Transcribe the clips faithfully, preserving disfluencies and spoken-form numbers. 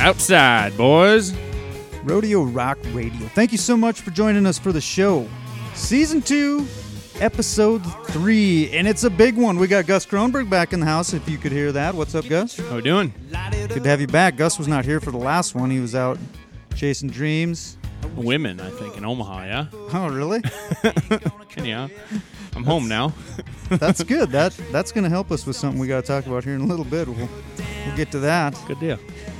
Outside, boys. Rodeo Rock Radio. Thank you so much for joining us for the show. Season two, episode three, and it's a big one. We got Gus Kronberg back in the house, if you could hear that. What's up, Gus? How we doing? Good to have you back. Gus was not here for the last one. He was out chasing dreams. Women, I think, in Omaha, yeah? Oh, really? Anyhow, I'm that's, home now. That's good. That That's going to help us with something we got to talk about here in a little bit. We'll, we'll get to that. Good deal.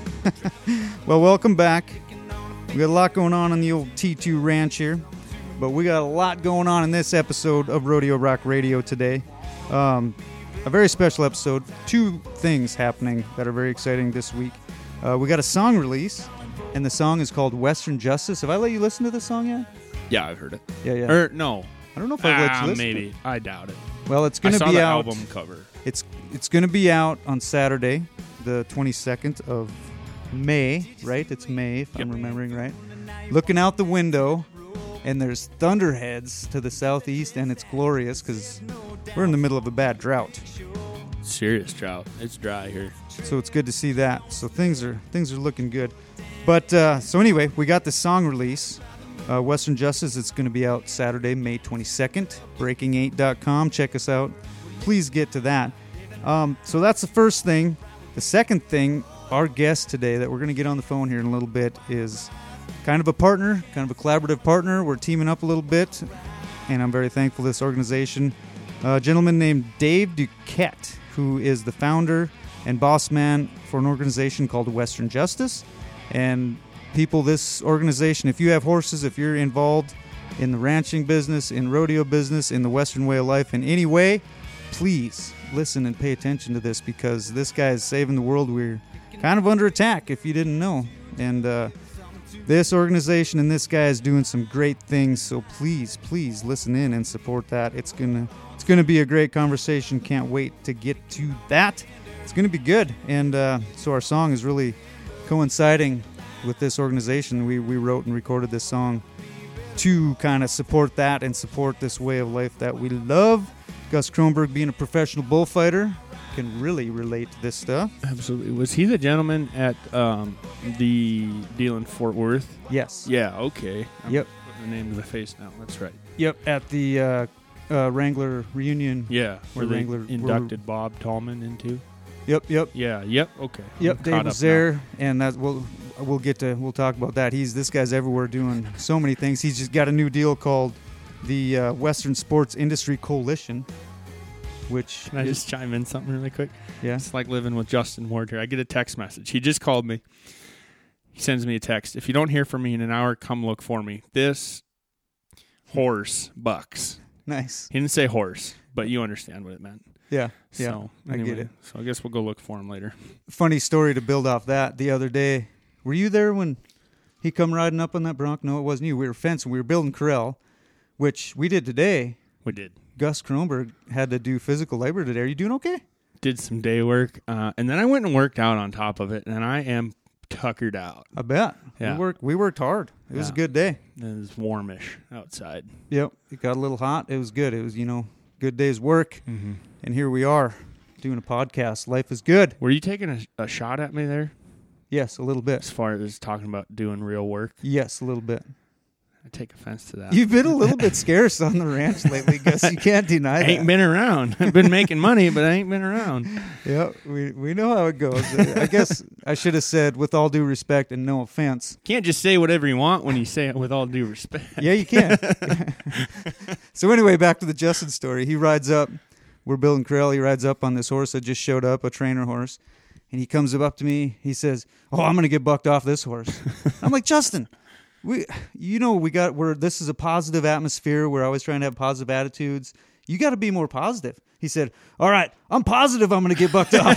Well, welcome back. We got a lot going on in the old T two Ranch here, but we got a lot going on in this episode of Rodeo Rock Radio today. Um, a very special episode. Two things happening that are very exciting this week. Uh, we got a song release, and the song is called Western Justice. Have I let you listen to this song yet? Yeah, I've heard it. Yeah, yeah. Or no. I don't know if I've let you listen. Maybe. To it. I doubt it. Well, it's going to be the out. album cover. It's it's going to be out on Saturday, the twenty-second of May, right? It's May, if yep. I'm remembering right. Looking out the window, and there's thunderheads to the southeast, and it's glorious because we're in the middle of a bad drought. Serious drought. It's dry here. So it's good to see that. So things are things are looking good. But uh, so anyway, we got the song release, uh, Western Justice. It's going to be out Saturday, May twenty-second. breaking eight dot com. Check us out. Please get to that. Um, so that's the first thing. The second thing, our guest today that we're going to get on the phone here in a little bit is kind of a partner, kind of a collaborative partner. We're teaming up a little bit, and I'm very thankful to this organization. A gentleman named Dave Duquette, who is the founder and boss man for an organization called Western Justice. And people, this organization, if you have horses, if you're involved in the ranching business, in rodeo business, in the Western way of life in any way, please listen and pay attention to this, because this guy is saving the world. We're kind of under attack, if you didn't know. And uh, this organization and this guy is doing some great things, so please, please listen in and support that. It's gonna, it's gonna be a great conversation. Can't wait to get to that. It's gonna be good. And uh, so our song is really coinciding with this organization. We we wrote and recorded this song to kind of support that and support this way of life that we love. Gus Kronberg, being a professional bullfighter, can really relate to this stuff. Absolutely. Was he the gentleman at um, the deal in Fort Worth? Yes. Yeah, okay. I'm yep. putting the name to the face now. That's right. Yep, at the uh, uh, Wrangler reunion. Yeah, where they Wrangler inducted were, Bob Tallman into. Yep, yep. Yeah, yep, okay. Yep, I'm Dave was there, now. and that we'll we'll get to we'll talk about that. He's this guy's everywhere doing so many things. He's just got a new deal called the uh, Western Sports Industry Coalition, which Can I is, just chime in something really quick? Yeah. It's like living with Justin Ward here. I get a text message. He just called me. He sends me a text. If you don't hear from me in an hour, come look for me. This horse bucks. Nice. He didn't say horse, but you understand what it meant. Yeah, so, yeah, anyway, I get it. So I guess we'll go look for him later. Funny story to build off that. The other day, were you there when he come riding up on that bronc? No, it wasn't you. We were fencing. We were building corral, which we did today. We did. Gus Kronberg had to do physical labor today. Are you doing okay? Did some day work, uh, and then I went and worked out on top of it, and I am tuckered out. I bet. Yeah. We worked, we worked hard. It was yeah. a good day. It was warmish outside. Yep. It got a little hot. It was good. It was, you know, good day's work. Mm-hmm. And here we are doing a podcast. Life is good. Were you taking a, a shot at me there? Yes, a little bit. As far as talking about doing real work? Yes, a little bit. I take offense to that. You've been a little bit scarce on the ranch lately, Gus. You can't deny that. I ain't been around. I've been making money, but I ain't been around. Yeah, we we know how it goes. I guess I should have said, with all due respect and no offense. Can't just say whatever you want when you say it with all due respect. Yeah, you can. So anyway, back to the Justin story. He rides up. We're building corral. He rides up on this horse that just showed up, a trainer horse. And he comes up to me. He says, "Oh, I'm going to get bucked off this horse." I'm like, "Justin, we, you know, we got, we're, this is a positive atmosphere. We're always trying to have positive attitudes. You got to be more positive." He said, "All right, I'm positive I'm going to get bucked off."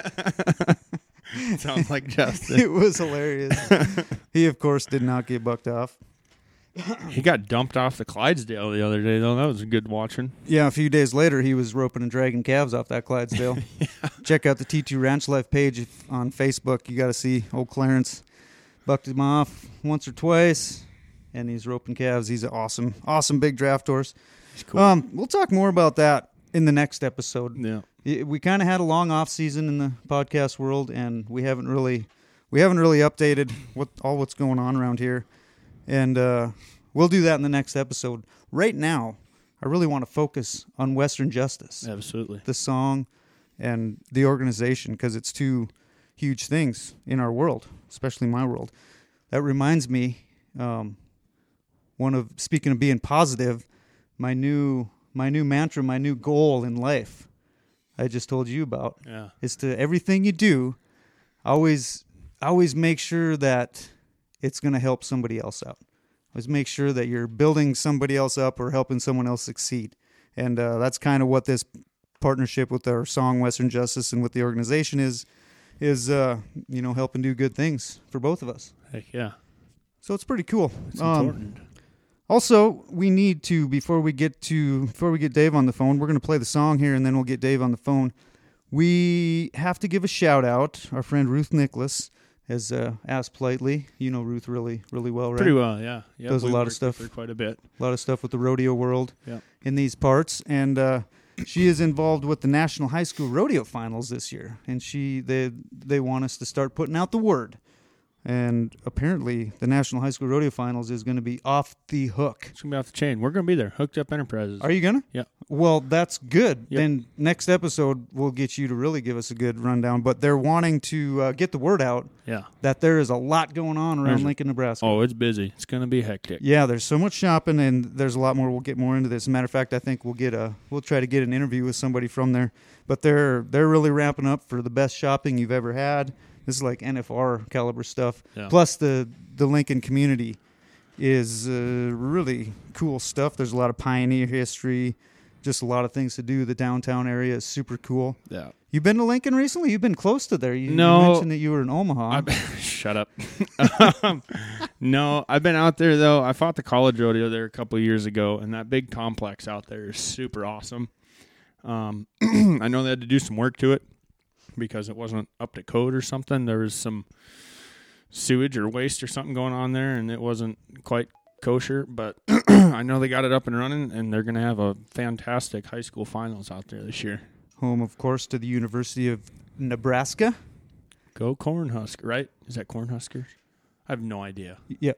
Sounds like Justin. It was hilarious. He, of course, did not get bucked off. He got dumped off the Clydesdale the other day, though. That was good watching. Yeah, a few days later, he was roping and dragging calves off that Clydesdale. Yeah. Check out the T two Ranch Life page on Facebook. You got to see old Clarence bucked him off once or twice, and he's roping calves. He's an awesome, awesome big draft horse. He's cool. Um, we'll talk more about that in the next episode. Yeah, we kind of had a long off season in the podcast world, and we haven't really we haven't really updated what all what's going on around here, and uh, we'll do that in the next episode. Right now, I really want to focus on Western Justice. Absolutely. The song and the organization, because it's two huge things in our world, especially my world. That reminds me, um, one of speaking of being positive, my new my new mantra, my new goal in life, I just told you about, yeah. is to everything you do, always always make sure that it's going to help somebody else out. Always make sure that you're building somebody else up or helping someone else succeed. And uh, that's kind of what this partnership with our song Western Justice and with the organization is, is uh, you know, helping do good things for both of us. Heck yeah. So it's pretty cool. It's Um, important. Also, we need to, before we get to before we get Dave on the phone, we're going to play the song here, and then we'll get Dave on the phone. We have to give a shout out. Our friend Ruth Nicholas has uh, asked politely. You know Ruth really, really well, right? Pretty well, yeah. Yep, Does a we lot of worked stuff. with her quite a bit. A lot of stuff with the rodeo world Yep. in these parts, and uh, she is involved with the National High School Rodeo Finals this year, and she they they want us to start putting out the word. And apparently, the National High School Rodeo Finals is going to be off the hook. It's going to be off the chain. We're going to be there. Hooked Up Enterprises. Are you going to? Yeah. Well, that's good. Yep. Then next episode, we'll get you to really give us a good rundown. But they're wanting to uh, get the word out Yeah. that there is a lot going on around There's- Lincoln, Nebraska. Oh, it's busy. It's going to be hectic. Yeah, there's so much shopping, and there's a lot more. We'll get more into this. As a matter of fact, I think we'll get a we'll try to get an interview with somebody from there. But they're they're really ramping up for the best shopping you've ever had. This is like N F R caliber stuff. Yeah. Plus the the Lincoln community is uh, really cool stuff. There's a lot of pioneer history, just a lot of things to do. The downtown area is super cool. Yeah. You've been to Lincoln recently? You've been close to there. You, No. you mentioned that you were in Omaha. I, shut up. um, no, I've been out there, though. I fought the college rodeo there a couple of years ago, and that big complex out there is super awesome. Um, I know they had to do some work to it because it wasn't up to code or something. There was some sewage or waste or something going on there, and it wasn't quite kosher. But I know they got it up and running, and they're going to have a fantastic high school finals out there this year. Home, of course, to the University of Nebraska. Go Cornhusker, right? Is that Cornhuskers? I have no idea. Yep.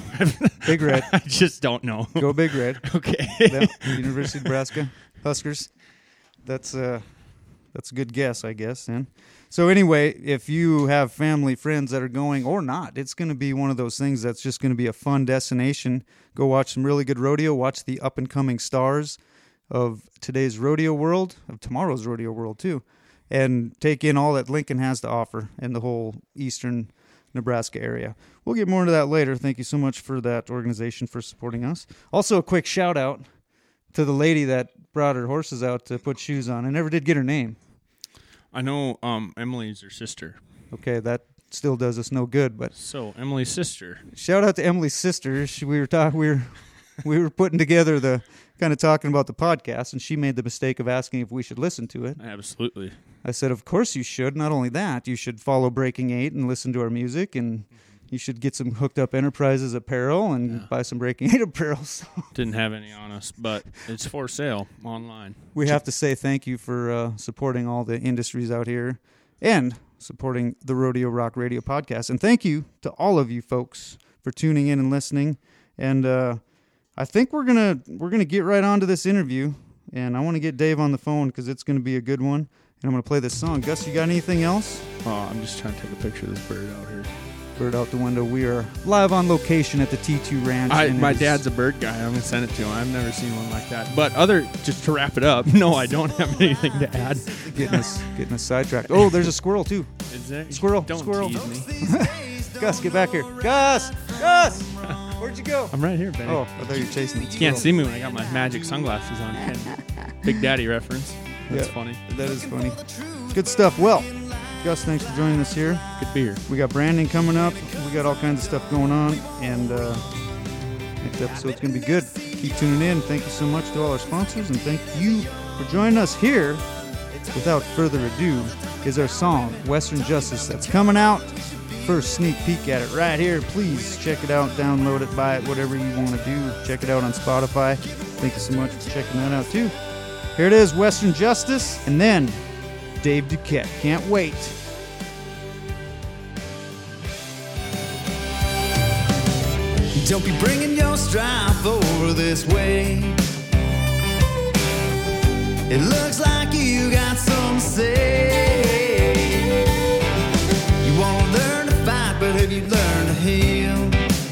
Big Red. I just don't know. Go Big Red. Okay. Them, University of Nebraska Huskers. That's uh that's a good guess, I guess. Then, so anyway, if you have family, friends that are going or not, it's going to be one of those things that's just going to be a fun destination. Go watch some really good rodeo. Watch the up and coming stars of today's rodeo world, of tomorrow's rodeo world too, and take in all that Lincoln has to offer and the whole eastern Nebraska area. We'll get more into that later. Thank you so much for that organization for supporting us. Also, a quick shout out to the lady that brought her horses out to put shoes on. I never did get her name. I know um, Emily's her sister. Okay, that still does us no good, but So Emily's sister. shout out to Emily's sister. She, we were talking, we were, we were putting together the kind of talking about the podcast, and she made the mistake of asking if we should listen to it. Absolutely. I said, of course you should. Not only that, you should follow Breaking Eight and listen to our music, and you should get some Hooked Up Enterprises apparel and Yeah. buy some Breaking Eight apparel. So Didn't have any on us, but it's for sale online. we have to say thank you for uh, supporting all the industries out here and supporting the Rodeo Rock Radio podcast. And thank you to all of you folks for tuning in and listening. And uh, I think we're gonna we're gonna get right on to this interview. And I want to get Dave on the phone because it's going to be a good one. And I'm going to play this song. Gus, you got anything else? Oh, I'm just trying to take a picture of this bird out here. Bird out the window. We are live on location at the T two Ranch. I, and my it is- dad's a bird guy. I'm gonna send it to him. I've never seen one like that. But other, just to wrap it up, no, I don't have anything to add. getting us getting us sidetracked. Oh, there's a squirrel too. Is there? Squirrel, Don't squirrel. tease me. Gus, get back here. Gus, Gus, where'd you go? I'm right here, baby. Oh, I thought you were chasing the You can't squirrel. see me when I got my magic sunglasses on. Ken. Big Daddy reference. That's Yeah. funny. That is funny. Good stuff. Well, Gus, thanks for joining us here. Good beer. We got branding coming up. We got all kinds of stuff going on, and uh, next episode's gonna be good. Keep tuning in. Thank you so much to all our sponsors, and thank you for joining us here. Without further ado, is our song "Western Justice" that's coming out. First sneak peek at it right here. Please check it out, download it, buy it, whatever you want to do. Check it out on Spotify. Thank you so much for checking that out too. Here it is, Western Justice, and then Dave Duquette. Can't wait. Don't be bringing your strife over this way. It looks like you got some say. You want to learn to fight, but have you learned to heal?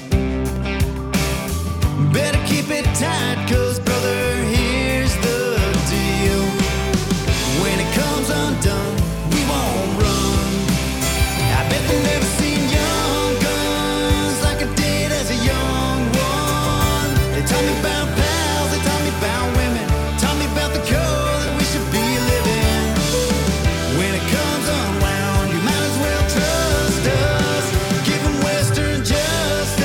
Better keep it tight, cause brother, here's the deal. When it comes undone, we won't run. I bet they've never seen young guns like I did as a young one. They taught me about pals, they taught me about women, taught me about the code that we should be living. When it comes unwound, you might as well trust us. Give them Western justice.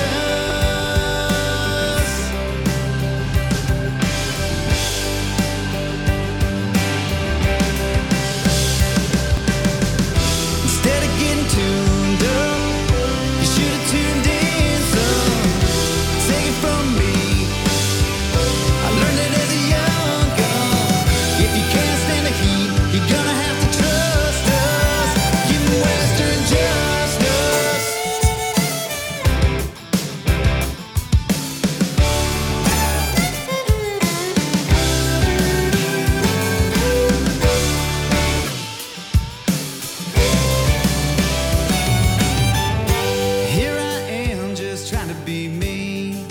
Instead of getting tuned up, you should have tuned in some. Take it from me, I learned it as a young gun. If you can't stand the heat, you're gonna have to trust us. Give me Western justice. Here I am, just trying to be me.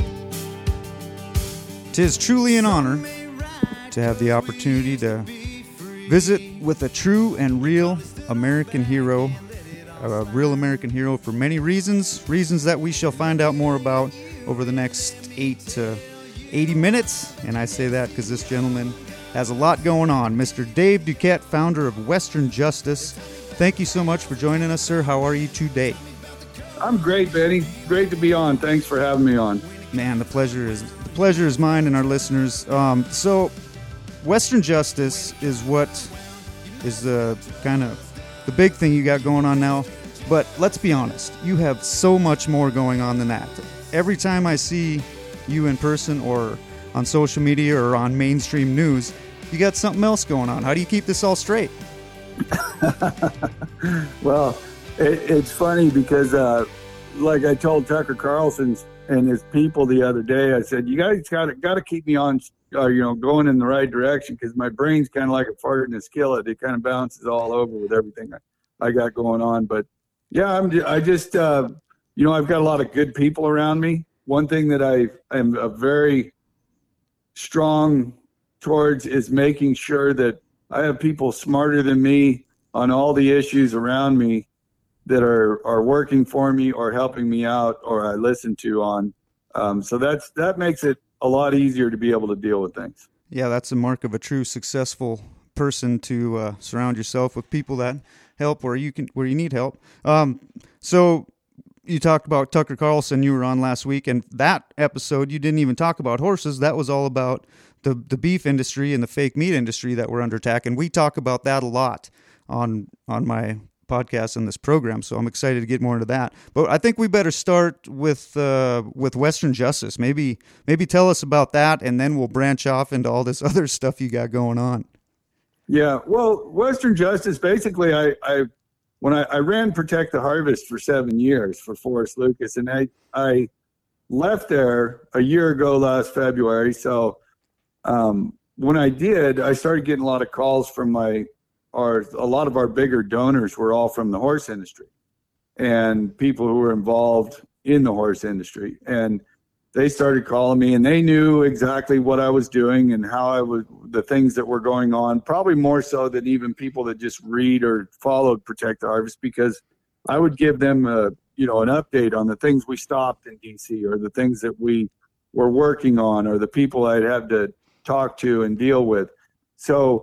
Tis truly an honor to have the opportunity to visit with a true and real American hero, a real American hero for many reasons, reasons that we shall find out more about over the next eight to eighty minutes. And I say that because this gentleman has a lot going on. Mister Dave Duquette, founder of Western Justice. Thank you so much for joining us, sir. How are you today? I'm great, Benny. Great to be on. Thanks for having me on. Man, the pleasure is the pleasure is mine and our listeners. Um, so, Western Justice is what is the kind of the big thing you got going on now. But let's be honest, you have so much more going on than that. Every time I see you in person or on social media or on mainstream news, you got something else going on. How do you keep this all straight? Well, it, it's funny because, uh, like I told Tucker Carlson and his people the other day, I said, you guys got to got to keep me on, uh, you know, going in the right direction, because my brain's kind of like a fart in a skillet. It kind of bounces all over with everything I, I got going on. But yeah, I'm ju- I just, uh, you know, I've got a lot of good people around me. One thing that I am a very strong towards is making sure that I have people smarter than me on all the issues around me that are, are working for me or helping me out or I listen to on. Um, so that's that makes it a lot easier to be able to deal with things. Yeah, that's a mark of a true successful person, to uh, surround yourself with people that help where you can where you need help. Um, so you talked about Tucker Carlson. You were on last week, and that episode you didn't even talk about horses. That was all about the the beef industry and the fake meat industry that we're under attack, and we talk about that a lot on on my podcast in this program. So I'm excited to get more into that. But I think we better start with uh, with Western Justice. Maybe maybe tell us about that, and then we'll branch off into all this other stuff you got going on. Yeah, well, Western Justice, basically, I, I when I, I ran Protect the Harvest for seven years for Forrest Lucas, and I I left there a year ago last February. So um, when I did, I started getting a lot of calls from my our a lot of our bigger donors were all from the horse industry and people who were involved in the horse industry, and they started calling me, and they knew exactly what I was doing and how I was, the things that were going on, probably more so than even people that just read or followed Protect the Harvest, because I would give them a, you know, an update on the things we stopped in D C or the things that we were working on or the people I'd have to talk to and deal with. So,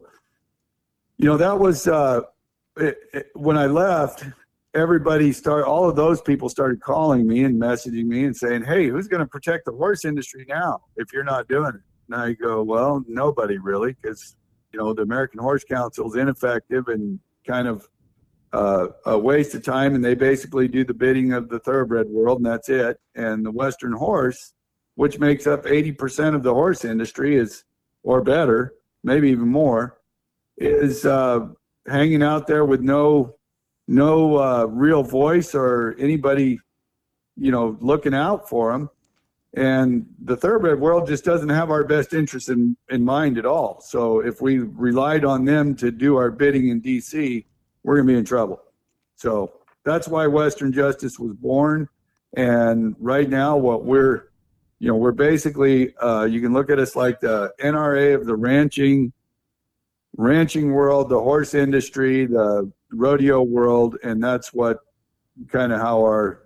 you know, that was, uh, it, it, when I left, everybody started, all of those people started calling me and messaging me and saying, hey, who's going to protect the horse industry now if you're not doing it? And I go, well, nobody really, because, you know, the American Horse Council is ineffective and kind of uh, a waste of time. And they basically do the bidding of the thoroughbred world, and that's it. And the Western horse, which makes up eighty percent of the horse industry, is, or better, maybe even more, is uh, hanging out there with no no uh, real voice or anybody, you know, looking out for them. And the thoroughbred world just doesn't have our best interest in, in mind at all. So if we relied on them to do our bidding in D C, we're going to be in trouble. So that's why Western Justice was born. And right now what we're, you know, we're basically, uh, you can look at us like the N R A of the ranching, ranching world, the horse industry, the rodeo world. And that's what kind of how our,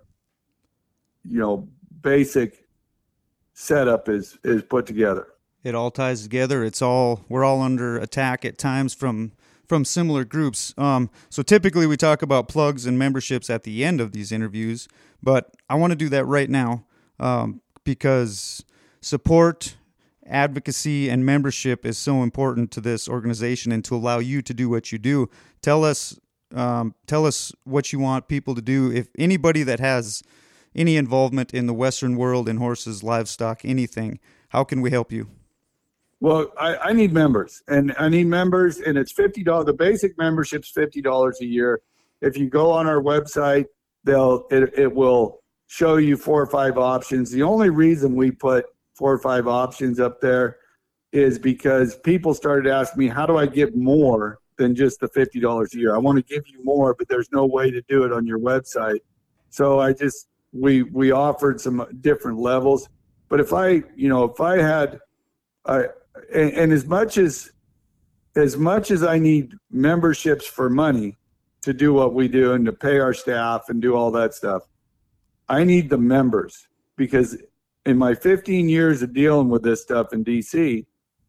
you know, basic setup is is put together. It all ties together. It's all we're all under attack at times from from similar groups. Um, so typically we talk about plugs and memberships at the end of these interviews, but I want to do that right now um, because support, advocacy, and membership is so important to this organization and to allow you to do what you do. Tell us, um, tell us what you want people to do. If anybody that has any involvement in the Western world, in horses, livestock, anything, how can we help you? Well, I, I need members, and I need members, and it's fifty dollars. The basic membership's fifty dollars a year. If you go on our website, they'll it, it will show you four or five options. The only reason we put four or five options up there is because people started asking me, how do I get more than just the fifty dollars a year? I want to give you more, but there's no way to do it on your website. So I just we we offered some different levels. But if I, you know, if I had, I and, and as much as as much as I need memberships for money to do what we do and to pay our staff and do all that stuff, I need the members, because in my fifteen years of dealing with this stuff in D C,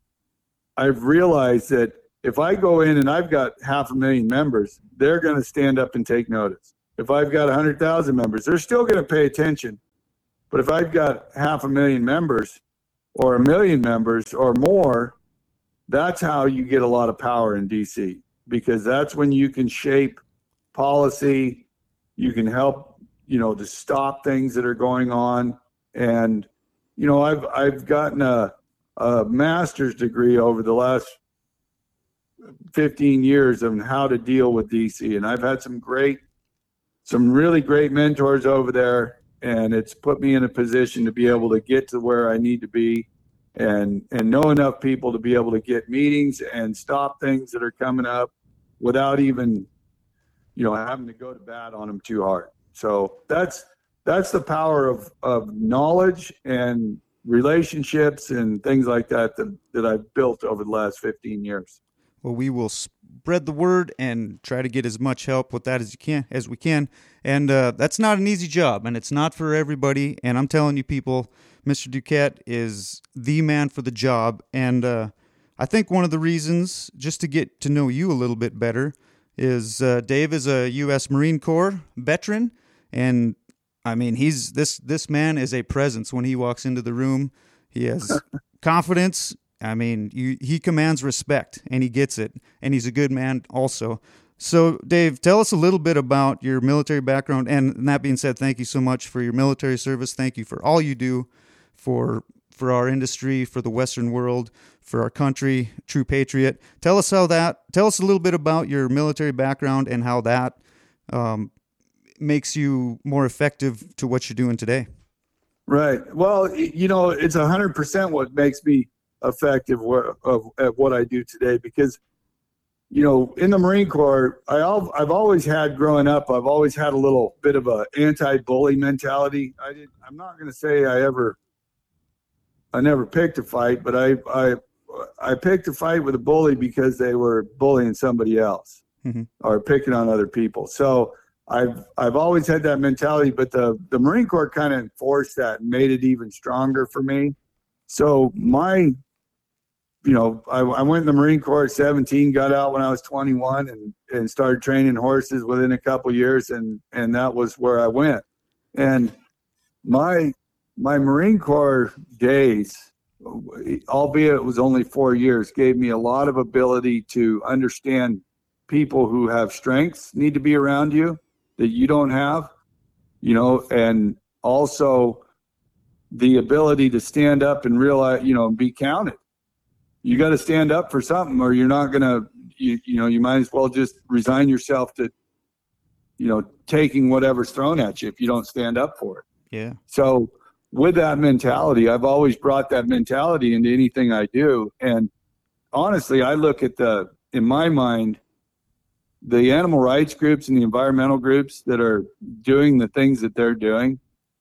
I've realized that if I go in and I've got half a million members, they're going to stand up and take notice. If I've got one hundred thousand members, they're still going to pay attention. But if I've got half a million members or a million members or more, that's how you get a lot of power in D C, because that's when you can shape policy. You can help, you know, to stop things that are going on. And, you know, I've, I've gotten a, a master's degree over the last fifteen years on how to deal with D C. And I've had some great some really great mentors over there, and it's put me in a position to be able to get to where I need to be and and know enough people to be able to get meetings and stop things that are coming up without even, you know, having to go to bat on them too hard. So that's that's the power of, of knowledge and relationships and things like that, that that I've built over the last fifteen years. Well, we will spread the word and try to get as much help with that as you can, as we can. And uh, that's not an easy job, and it's not for everybody. And I'm telling you, people, Mister Duquette is the man for the job. And uh, I think one of the reasons, just to get to know you a little bit better, is uh, Dave is a U S Marine Corps veteran, and I mean, he's this this man is a presence when he walks into the room. He has confidence. I mean, you, he commands respect, and he gets it, and he's a good man also. So, Dave, tell us a little bit about your military background, and that being said, thank you so much for your military service. Thank you for all you do for for our industry, for the Western world, for our country, true patriot. Tell us how that. Tell us a little bit about your military background and how that um, makes you more effective to what you're doing today. Right. Well, you know, it's a hundred percent what makes me effective of, at what I do today, because, you know, in the Marine Corps, I al- I've always had, growing up, I've always had a little bit of a anti-bully mentality. I did, I'm not going to say I ever, I never picked a fight, but I, I, I picked a fight with a bully because they were bullying somebody else mm-hmm. or picking on other people. So I've, I've always had that mentality, but the, the Marine Corps kind of enforced that and made it even stronger for me. So my, you know, I, I went in the Marine Corps at seventeen, got out when I was twenty-one, and, and started training horses within a couple of years, and, and that was where I went. And my my Marine Corps days, albeit it was only four years, gave me a lot of ability to understand people who have strengths need to be around you that you don't have, you know, and also the ability to stand up and realize, you know, and be counted. You got to stand up for something, or you're not going to, you, you know, you might as well just resign yourself to, you know, taking whatever's thrown at you if you don't stand up for it. Yeah. So with that mentality, I've always brought that mentality into anything I do. And honestly, I look at the, in my mind, the animal rights groups and the environmental groups that are doing the things that they're doing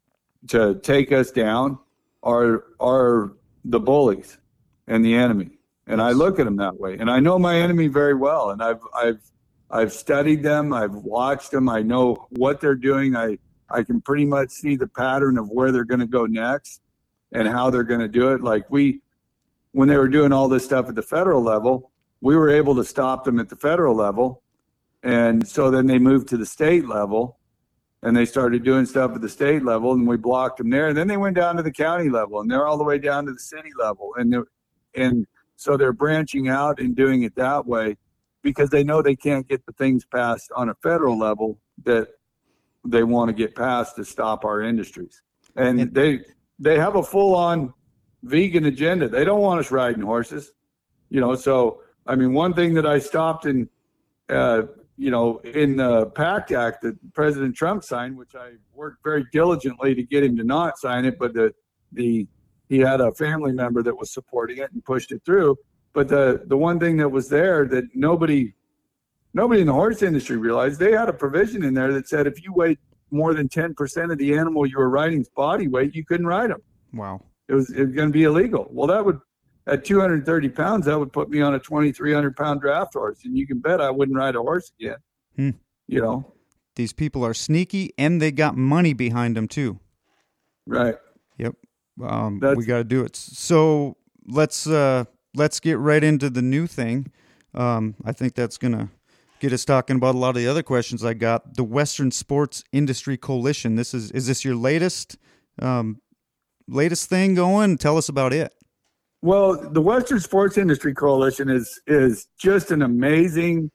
to take us down are are the bullies and the enemy. And I look at them that way. And I know my enemy very well. And I've I've I've studied them. I've watched them. I know what they're doing. I I can pretty much see the pattern of where they're going to go next and how they're going to do it. Like we, when they were doing all this stuff at the federal level, we were able to stop them at the federal level. And so then they moved to the state level and they started doing stuff at the state level and we blocked them there. And then they went down to the county level and they're all the way down to the city level. And they're, and so they're branching out and doing it that way because they know they can't get the things passed on a federal level that they want to get passed to stop our industries. And they, they have a full on vegan agenda. They don't want us riding horses, you know? So, I mean, one thing that I stopped in, uh, you know, in the PACT Act that President Trump signed, which I worked very diligently to get him to not sign it, but the, the, he had a family member that was supporting it and pushed it through. But the, the one thing that was there that nobody, nobody in the horse industry realized, they had a provision in there that said if you weighed more than ten percent of the animal you were riding's body weight, you couldn't ride them. Wow. It was, it was going to be illegal. Well, that would, at two hundred thirty pounds, that would put me on a twenty-three hundred pound draft horse. And you can bet I wouldn't ride a horse again. Hmm. You know? These people are sneaky and they got money behind them too. Right. Yep. Um, That's- we got to do it. So let's, uh, let's get right into the new thing. Um, I think that's going to get us talking about a lot of the other questions I got. The Western Sports Industry Coalition. This is, is this your latest, um, latest thing going? Tell us about it. Well, the Western Sports Industry Coalition is is just an amazing.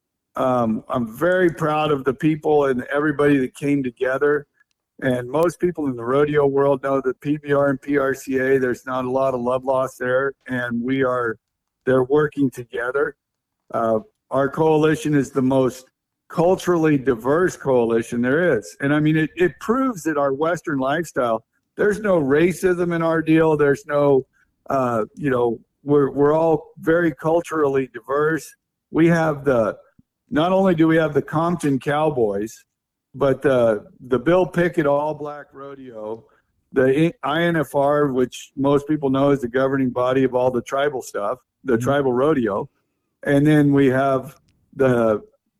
Um, I'm very proud of the people and everybody that came together. And most people in the rodeo world know that P B R and P R C A, there's not a lot of love lost there, and we are they're working together. Uh, our coalition is the most culturally diverse coalition there is, and I mean it. It proves that our Western lifestyle. There's no racism in our deal. There's no Uh, you know, we're we're all very culturally diverse. We have the, not only do we have the Compton Cowboys, but the the Bill Pickett All Black Rodeo, the I N F R, which most people know is the governing body of all the tribal stuff, the mm-hmm. tribal rodeo, and then we have the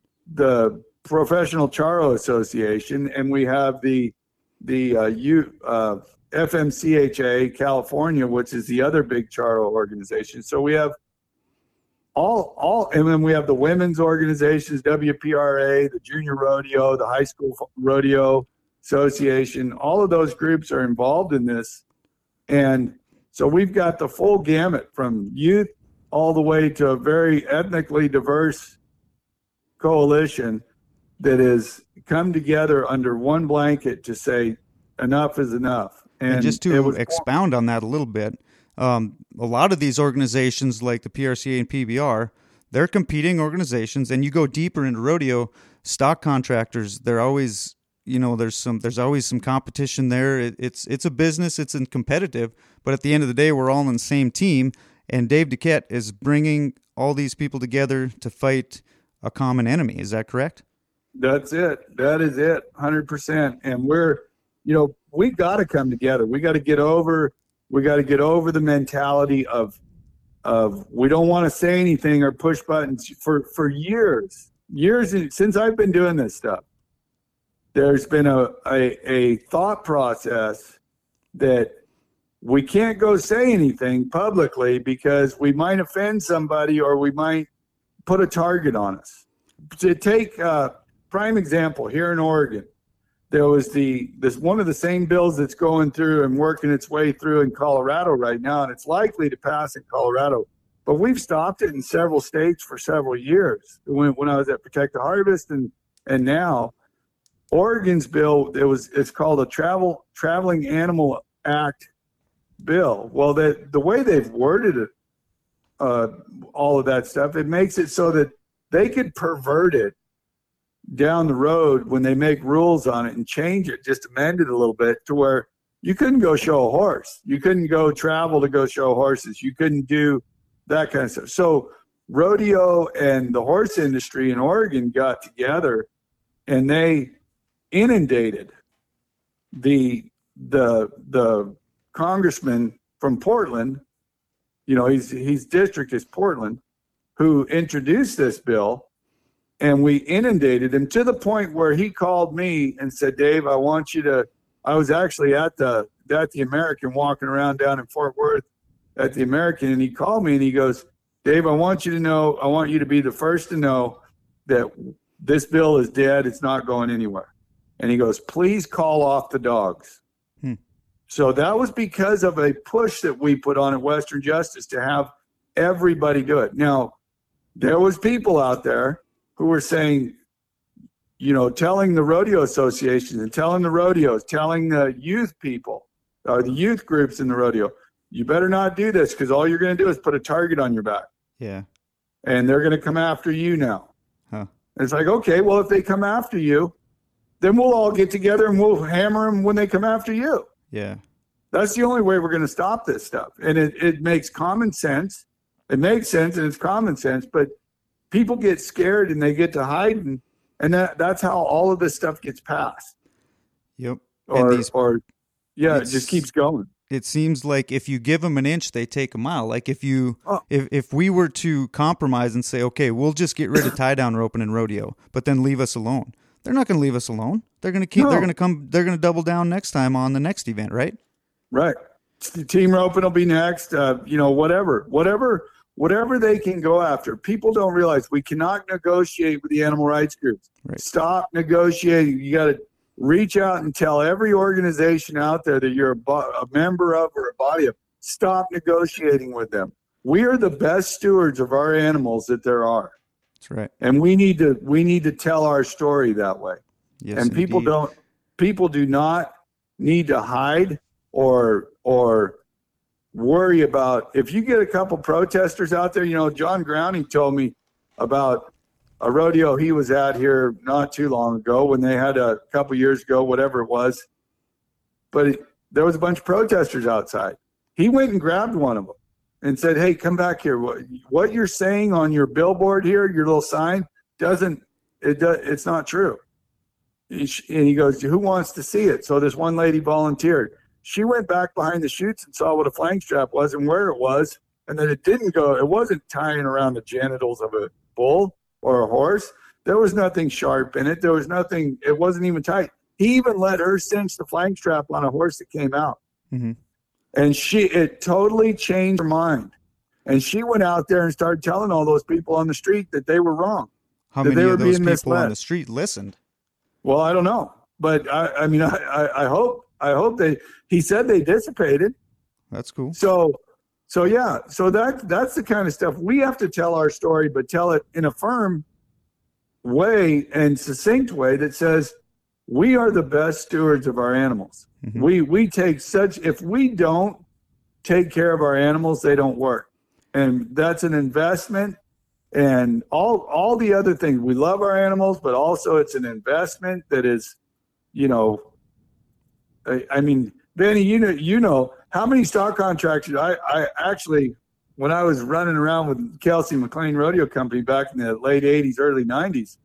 the Professional Charro Association, and we have the the uh, U. Uh, F M C H A California, which is the other big charro organization. So we have all, all, and then we have the women's organizations, W P R A, the Junior Rodeo, the High School Rodeo Association. All of those groups are involved in this. And so we've got the full gamut from youth all the way to a very ethnically diverse coalition that has come together under one blanket to say enough is enough. And, and just to expound on that a little bit, um, a lot of these organizations like the P R C A and P B R, they're competing organizations, and you go deeper into rodeo, stock contractors, they're always, you know, there's some, there's always some competition there. It, it's, it's a business, it's competitive, but at the end of the day, we're all on the same team, and Dave Duquette is bringing all these people together to fight a common enemy. Is that correct? That's it. That is it. one hundred percent. And we're, you know, we got to come together. We got to get over, we got to get over the mentality of, of we don't want to say anything or push buttons. For, for years, years since I've been doing this stuff, there's been a, a, a thought process that we can't go say anything publicly because we might offend somebody or we might put a target on us. To take a prime example here in Oregon, there was the this one of the same bills that's going through and working its way through in Colorado right now, and it's likely to pass in Colorado. But we've stopped it in several states for several years. When when I was at Protect the Harvest and and now, Oregon's bill, it was it's called a Travel Traveling Animal Act bill. Well, that the way they've worded it, uh, all of that stuff, it makes it so that they could pervert it down the road when they make rules on it and change it, just amend it a little bit to where you couldn't go show a horse. You couldn't go travel to go show horses. You couldn't do that kind of stuff. So rodeo and the horse industry in Oregon got together and they inundated the the the congressman from Portland, you know, he's his district is Portland, who introduced this bill, and we inundated him to the point where he called me and said, Dave, I want you to, I was actually at the at the American walking around down in Fort Worth at the American, and he called me and he goes, Dave, I want you to know, I want you to be the first to know that this bill is dead. It's not going anywhere. And he goes, please call off the dogs. Hmm. So that was because of a push that we put on at Western Justice to have everybody do it. Now, there was people out there who were saying, you know, telling the rodeo associations and telling the rodeos, telling the youth people or the youth groups in the rodeo, you better not do this because all you're going to do is put a target on your back. Yeah. And they're going to come after you now. Huh. And it's like, okay, well, if they come after you, then we'll all get together and we'll hammer them when they come after you. Yeah. That's the only way we're going to stop this stuff. And it, it makes common sense. It makes sense and it's common sense, but people get scared and they get to hiding. And that, that's how all of this stuff gets passed. Yep. Or, and these, or yeah, it just keeps going. It seems like if you give them an inch, they take a mile. Like if you, oh. if if we were to compromise and say, okay, we'll just get rid of tie down roping and rodeo, but then leave us alone. They're not going to leave us alone. They're going to keep. No. They're going to come. They're going to double down next time on the next event, right? Right. Team roping will be next. Uh, you know, whatever, whatever, whatever they can go after. People don't realize we cannot negotiate with the animal rights groups. Right. Stop negotiating. You got to reach out and tell every organization out there that you're a, bo- a member of or a body of. Stop negotiating with them. We are the best stewards of our animals that there are. That's right. And we need to we need to tell our story that way. Yes, and people indeed. don't people do not need to hide or or worry about if you get a couple protesters out there. You know, John Grounding told me about a rodeo he was at here not too long ago when they had a couple years ago, whatever it was. But it, there was a bunch of protesters outside. He went and grabbed one of them and said, hey, come back here. What, what you're saying on your billboard here, your little sign, doesn't, it does, it's not true. And he goes, who wants to see it? So this one lady volunteered. She went back behind the chutes and saw what a flank strap was and where it was, and that it didn't go, it wasn't tying around the genitals of a bull or a horse. There was nothing sharp in it. There was nothing, it wasn't even tight. He even let her cinch the flank strap on a horse that came out. Mm-hmm. And she, it totally changed her mind. And she went out there and started telling all those people on the street that they were wrong. How that many they were of those being people misled. on the street listened? Well, I don't know. But I, I mean, I, I, I hope, I hope they, he said they dissipated. That's cool. So, so yeah, so that, that's the kind of stuff we have to tell our story, but tell it in a firm way and succinct way that says, we are the best stewards of our animals. Mm-hmm. We we take such, if we don't take care of our animals, they don't work. And that's an investment. And all all the other things, we love our animals, but also it's an investment that is, you know, I, I mean, Benny, you know, you know, how many stock contractors, I, I actually, when I was running around with Kelsey McLean Rodeo Company back in the late eighties, early nineties,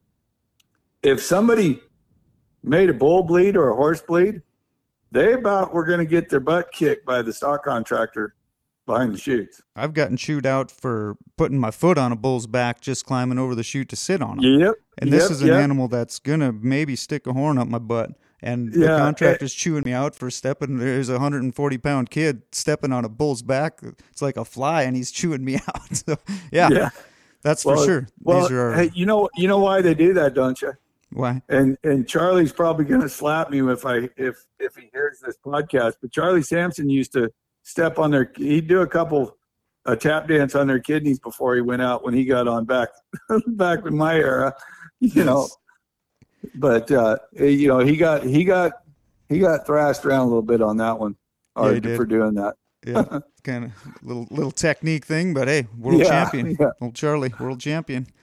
if somebody made a bull bleed or a horse bleed, they about were going to get their butt kicked by the stock contractor behind the chutes. I've gotten chewed out for putting my foot on a bull's back, just climbing over the chute to sit on him. Yep. And this yep, is an yep. animal that's going to maybe stick a horn up my butt. And the Yeah, contractor's chewing me out for stepping. There's a one hundred forty pound kid stepping on a bull's back. It's like a fly, and he's chewing me out. So, yeah, Yeah. that's Well, for sure. Well, These are our, hey, you know, you know why they do that, don't you? why? And and Charlie's probably going to slap me if I if if he hears this podcast. But Charlie Sampson used to step on their. He'd do a couple a tap dance on their kidneys before he went out when he got on back back in my era, you know. But uh, you know, he got he got he got thrashed around a little bit on that one Yeah, he uh, did. for doing that. Yeah, kind of little little technique thing, but hey, world Yeah, champion, yeah. old Charlie, world champion.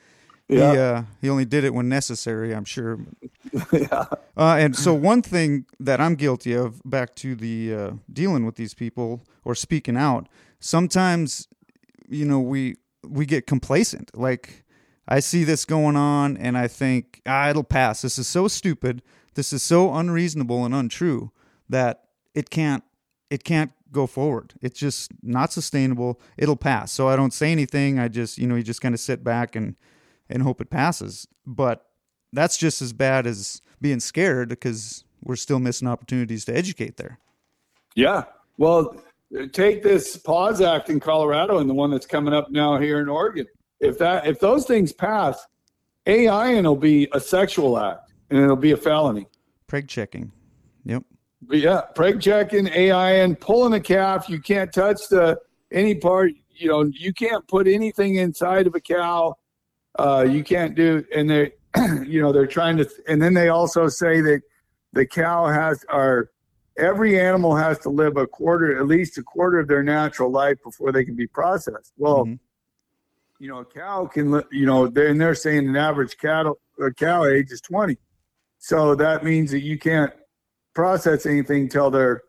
Yeah. He uh, he only did it when necessary, I'm sure. Yeah. Uh, and so one thing that I'm guilty of, back to the uh, dealing with these people or speaking out, sometimes, you know, we we get complacent. Like, I see this going on and I think, ah, it'll pass. This is so stupid. This is so unreasonable and untrue that it can't it can't go forward. It's just not sustainable. It'll pass. So I don't say anything. I just, you know, you just kind of sit back and and hope it passes. But that's just as bad as being scared, because we're still missing opportunities to educate there. Yeah. Well, take this Pause Act in Colorado and the one that's coming up now here in Oregon. If that, if those things pass, A I N will be a sexual act and it'll be a felony. Preg checking. Yep. But yeah, preg checking, A I N, pulling a calf. You can't touch the any part. You know, you can't put anything inside of a cow. Uh, you can't do, and they, you know, they're trying to, and then they also say that the cow has, or every animal has to live a quarter, at least a quarter of their natural life before they can be processed. Well, mm-hmm. you know, a cow can, you know, they're, and they're saying an average cattle, a cow age is twenty. So that means that you can't process anything till they're,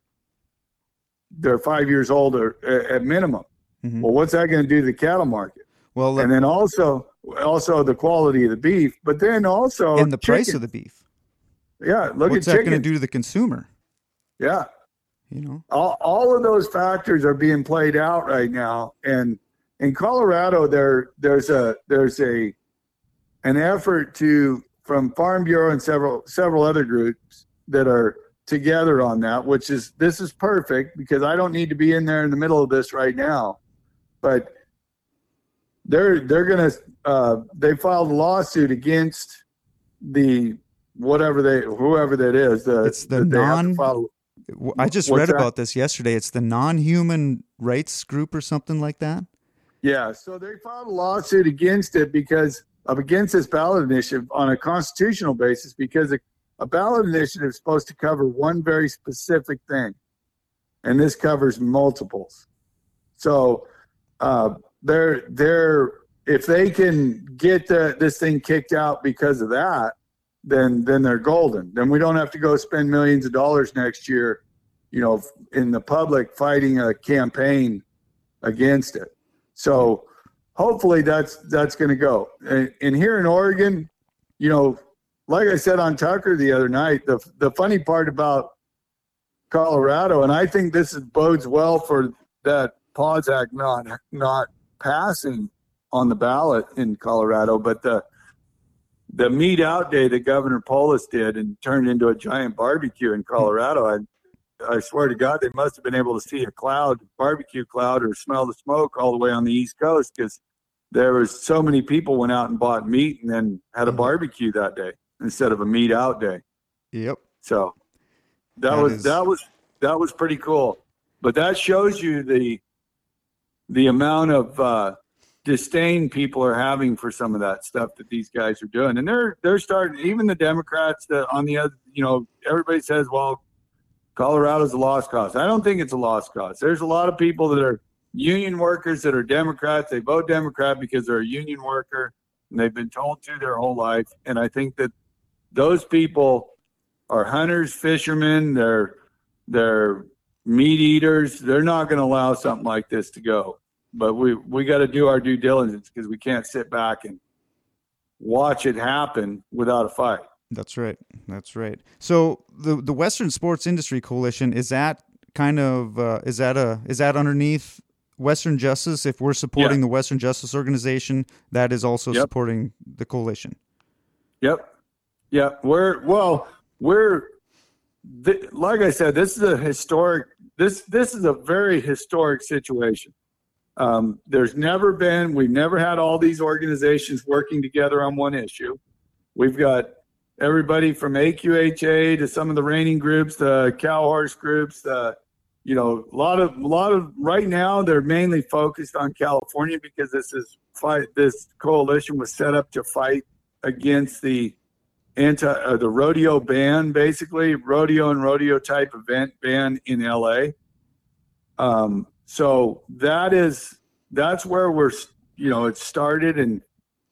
they're five years old or at minimum. Mm-hmm. Well, what's that going to do to the cattle market? Well, and then also, also the quality of the beef, but then also and the price chicken. of the beef. Yeah, look what's at that going to do to the consumer? Yeah, you know, all all of those factors are being played out right now, and in Colorado, there there's a there's a an effort to from Farm Bureau and several several other groups that are together on that, which is this is perfect because I don't need to be in there in the middle of this right now, but. They're they're gonna uh, they filed a lawsuit against the whatever they whoever that is. The, it's the non. File, I just read that? about this yesterday. It's the non-human rights group or something like that. Yeah, so they filed a lawsuit against it because of against this ballot initiative on a constitutional basis because a, a ballot initiative is supposed to cover one very specific thing, and this covers multiples. So. Uh, They're they're if they can get the, this thing kicked out because of that, then then they're golden. Then we don't have to go spend millions of dollars next year, you know, in the public fighting a campaign against it. So hopefully that's that's going to go. And, and here in Oregon, you know, like I said on Tucker the other night, the the funny part about Colorado, and I think this is, bodes well for that Pause Act not not. passing on the ballot in Colorado, but the the meat out day that Governor Polis did and turned into a giant barbecue in Colorado, I I swear to God, they must have been able to see a cloud, barbecue cloud, or smell the smoke all the way on the East Coast because there was so many people went out and bought meat and then had a barbecue that day instead of a meat out day. Yep. So that, that was is... that was that was pretty cool. But that shows you the the amount of uh, disdain people are having for some of that stuff that these guys are doing. And they're, they're starting, even the Democrats that on the other, you know, everybody says, well, Colorado's a lost cause. I don't think it's a lost cause. There's a lot of people that are union workers that are Democrats. They vote Democrat because they're a union worker and they've been told to their whole life. And I think that those people are hunters, fishermen, they're, they're, meat eaters. They're not going to allow something like this to go, but we we got to do our due diligence because we can't sit back and watch it happen without a fight. That's right. That's right. So the the Western Sports Industry Coalition, is that kind of uh, is that a is that underneath Western Justice? If we're supporting yeah. the Western Justice Organization, that is also yep. supporting the coalition. Yep. Yeah. We're well. We're th- like I said. This is a historic. This this is a very historic situation. Um, there's never been, we've never had all these organizations working together on one issue. We've got everybody from A Q H A to some of the reining groups, the cow horse groups, the, you know, a lot of, a lot of, right now they're mainly focused on California because this is fight, this coalition was set up to fight against the anti, uh, the rodeo ban, basically rodeo and rodeo type event ban in L A. Um, so that is, that's where we're, you know, it started. And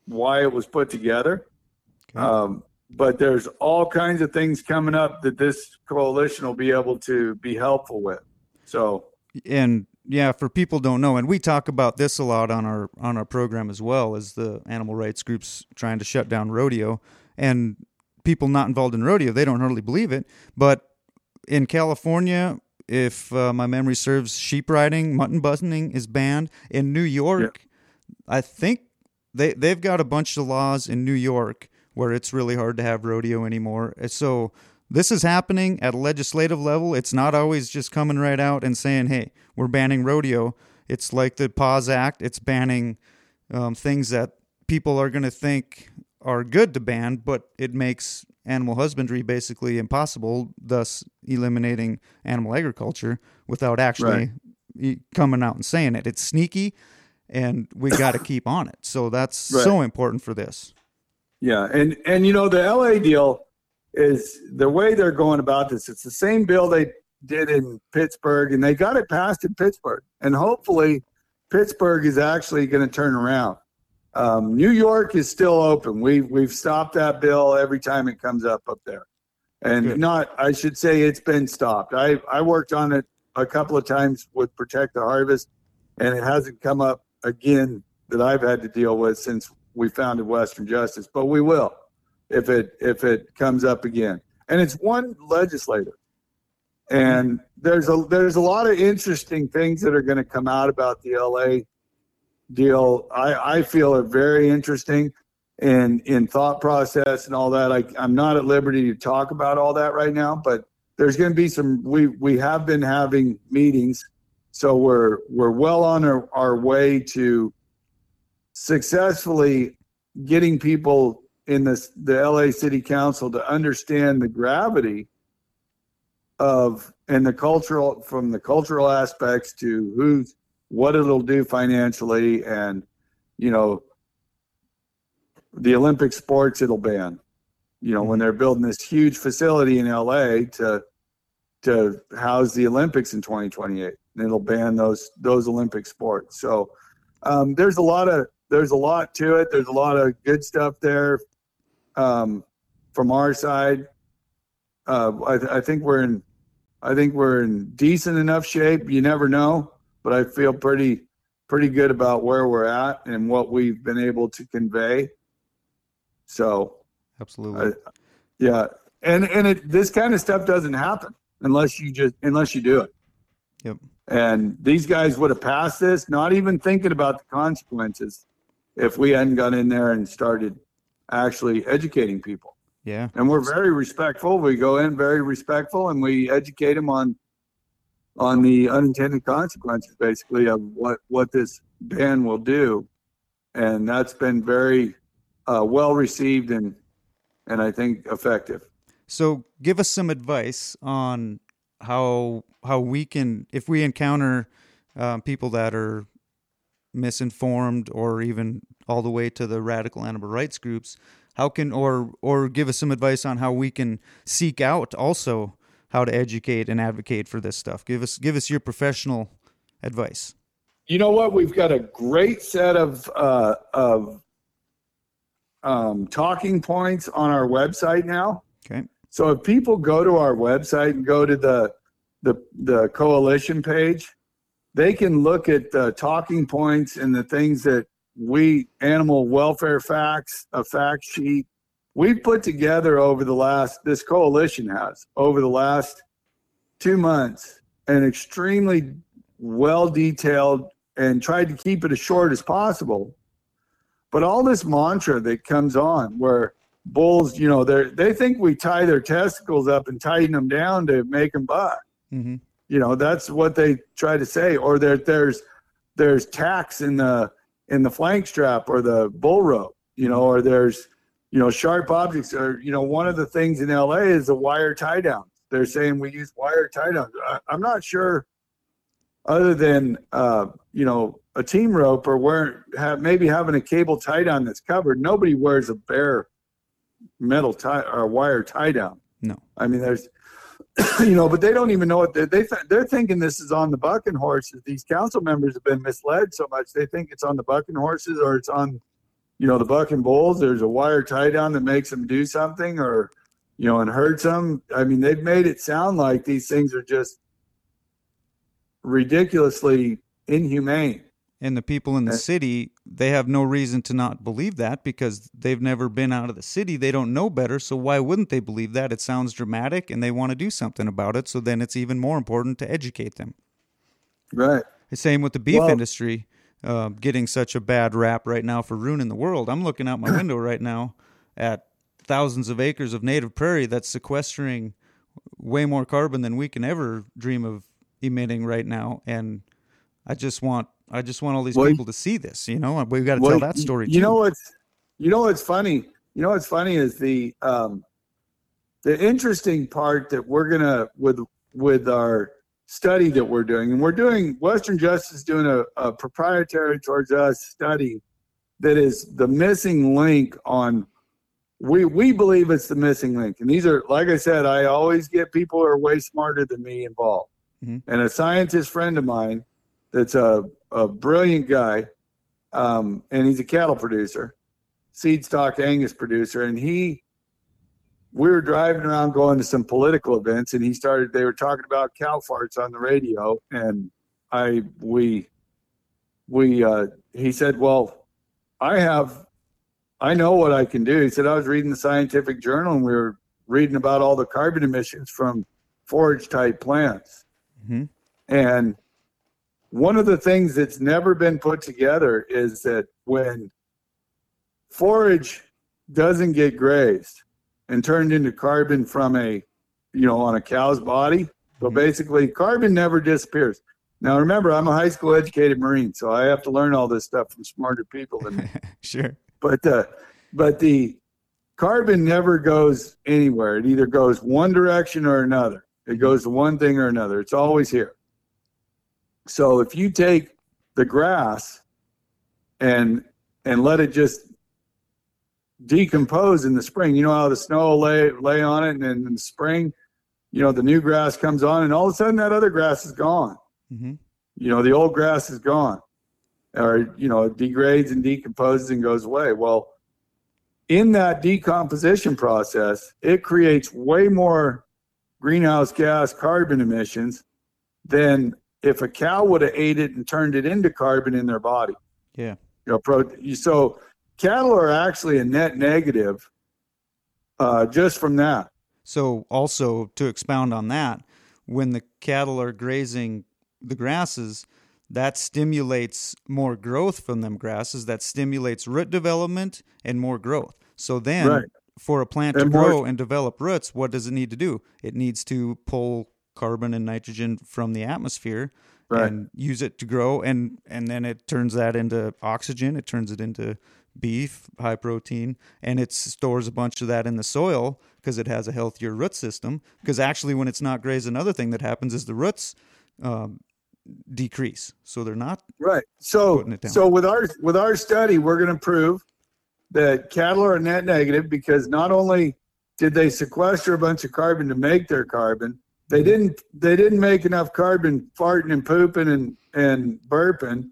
why it was put together. Okay. Um, but there's all kinds of things coming up that this coalition will be able to be helpful with. So, and yeah, for people don't know, and we talk about this a lot on our on our program as well, as the animal rights groups trying to shut down rodeo, and people not involved in rodeo, they don't hardly believe it. But in California, if uh, my memory serves, sheep riding, mutton buttoning is banned. In New York, yeah. I think they they've got a bunch of laws in New York where it's really hard to have rodeo anymore. So this is happening at a legislative level. It's not always just coming right out and saying, hey, we're banning rodeo. It's like the PAWS Act. It's banning um, things that people are going to think are good to ban, but it makes animal husbandry basically impossible, thus eliminating animal agriculture without actually right. coming out and saying it. It's sneaky, and we got to keep on it. So that's right. so important for this. Yeah, and, and you know, the L A deal is the way they're going about this. It's the same bill they did in Pittsburgh, and they got it passed in Pittsburgh. And hopefully Pittsburgh is actually going to turn around. Um, New York is still open. We, we've stopped that bill every time it comes up up there. And Good. not, I should say it's been stopped. I, I worked on it a couple of times with Protect the Harvest, and it hasn't come up again that I've had to deal with since we founded Western Justice, but we will if it if it comes up again. And it's one legislator. And there's a there's a lot of interesting things that are going to come out about the L A deal. I, I feel are very interesting in in thought process and all that. I, I'm not at liberty to talk about all that right now, but there's going to be some. We we have been having meetings, so we're we're well on our, our way to successfully getting people in this, the L A City Council to understand the gravity of and the cultural from the cultural aspects to who's what it'll do financially, and you know the Olympic sports it'll ban. You know, when they're building this huge facility in L A to to house the Olympics in twenty twenty-eight, and it'll ban those those Olympic sports. So um, there's a lot of There's a lot to it. There's a lot of good stuff there um, from our side. Uh, I, I think we're in. I think we're in decent enough shape. You never know, but I feel pretty, pretty good about where we're at and what we've been able to convey. So, absolutely, I, yeah, and and it this kind of stuff doesn't happen unless you just unless you do it. Yep. And these guys would have passed this, not even thinking about the consequences, if we hadn't got in there and started actually educating people. Yeah. And we're very respectful. We go in very respectful, and we educate them on on the unintended consequences, basically, of what, what this ban will do. And that's been very uh, well received and and I think effective. So give us some advice on how how we can, if we encounter uh, people that are misinformed or even all the way to the radical animal rights groups, how can, or or give us some advice on how we can seek out also how to educate and advocate for this stuff. Give us give us your professional advice. You know what? We've got a great set of uh, of um, talking points on our website now. Okay. So if people go to our website and go to the the the coalition page, they can look at the talking points and the things that we, animal welfare facts, a fact sheet, we've put together over the last, this coalition has, over the last two months, an extremely well-detailed, and tried to keep it as short as possible. But all this mantra that comes on where bulls, you know, they they think we tie their testicles up and tighten them down to make them buck. Mm-hmm. You know, that's what they try to say. Or there, there's there's tacks in the in the flank strap or the bull rope, you know, or there's, you know, sharp objects. Or, you know, one of the things in L A is the wire tie down. They're saying we use wire tie downs. I'm not sure, other than, uh, you know, a team rope or wear, have, maybe having a cable tie down that's covered. Nobody wears a bare metal tie or wire tie down. No. I mean, there's, you know, but they don't even know what they, they th- they're thinking this is on the bucking horses. These council members have been misled so much. They think it's on the bucking horses or it's on you know, the bucking bulls, there's a wire tie down that makes them do something or, you know, and hurts them. I mean, they've made it sound like these things are just ridiculously inhumane. And the people in the city, they have no reason to not believe that because they've never been out of the city. They don't know better, so why wouldn't they believe that? It sounds dramatic, and they want to do something about it, so then it's even more important to educate them. Right. The same with the beef Well, industry, uh, getting such a bad rap right now for ruining the world. I'm looking out my window right now at thousands of acres of native prairie that's sequestering way more carbon than we can ever dream of emitting right now, and I just want I just want all these Well, people to see this. You know, we've got to well, tell that story you too. know what's you know what's funny? You know what's funny is the um, the interesting part that we're gonna with with our study that we're doing, and we're doing Western Justice is doing a, a proprietary towards us study that is the missing link on. We we believe it's the missing link, and these are, like I said, I always get people who are way smarter than me involved, Mhm. and a scientist friend of mine that's a a brilliant guy, um, and he's a cattle producer, seed stock Angus producer, and he. We were driving around going to some political events, and he started. They were talking about cow farts on the radio, and I we we uh, he said, "Well, I have." I know what I can do. He said, I was reading the scientific journal and we were reading about all the carbon emissions from forage type plants. Mm-hmm. And one of the things that's never been put together is that when forage doesn't get grazed and turned into carbon from a, you know, on a cow's body, but basically carbon never disappears. Now, remember, I'm a high school educated Marine, so I have to learn all this stuff from smarter people than me. Sure. But uh, but the carbon never goes anywhere. It either goes one direction or another. It goes to one thing or another. It's always here. So if you take the grass and and let it just decompose in the spring, you know how the snow will lay lay on it, and then in the spring, you know, the new grass comes on, and all of a sudden that other grass is gone. Mm-hmm. You know, the old grass is gone. Or, you know, it degrades and decomposes and goes away. Well, in that decomposition process, it creates way more greenhouse gas carbon emissions than if a cow would have ate it and turned it into carbon in their body. Yeah. You know, pro, so cattle are actually a net negative uh, just from that. So also to expound on that, when the cattle are grazing the grasses, that stimulates more growth from them grasses. That stimulates root development and more growth. So then Right. for a plant And to more- grow and develop roots, what does it need to do? It needs to pull carbon and nitrogen from the atmosphere Right. and use it to grow. And, and then it turns that into oxygen. It turns it into beef, high protein, and it stores a bunch of that in the soil because it has a healthier root system. Because actually when it's not grazed, another thing that happens is the roots um, decrease, so they're not Right. So, putting it down. so with our with our study, we're going to prove that cattle are net negative because not only did they sequester a bunch of carbon to make their carbon, they didn't they didn't make enough carbon farting and pooping and and burping